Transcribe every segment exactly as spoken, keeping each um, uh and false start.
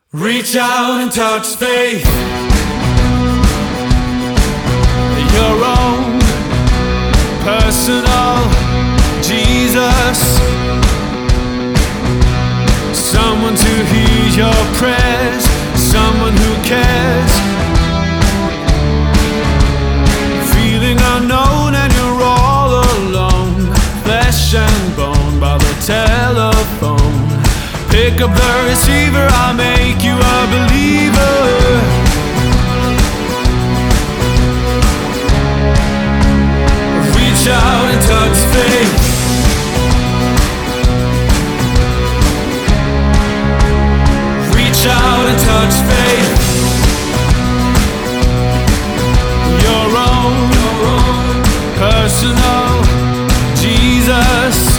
Reach out and touch faith, your own personal Jesus. Someone to hear your prayers, someone who cares. Feeling unknown and you're all alone, flesh and bone by the telephone. Pick up the receiver, I'll make you a believer. Reach out and touch faith, reach out and touch faith, your own, your own personal Jesus.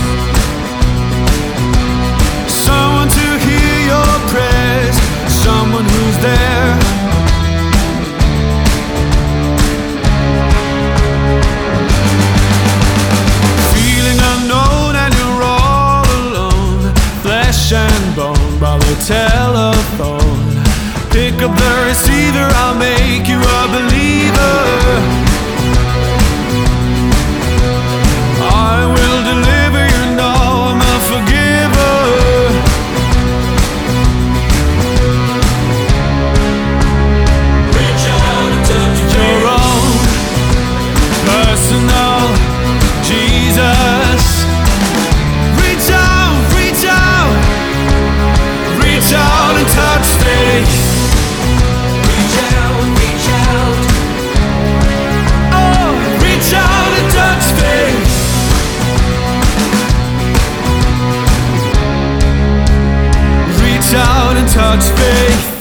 Someone to hear your prayers, someone who's there. Feeling unknown and you're all alone, flesh and bone by the telephone. Pick up the receiver, I'll make you a believer. I will deliver, you know I'm a forgiver. Reach out and touch your own personal Jesus. Reach out, reach out, reach out and touch faith. Reach out, reach out, oh, reach out and touch faith. Reach out and touch faith.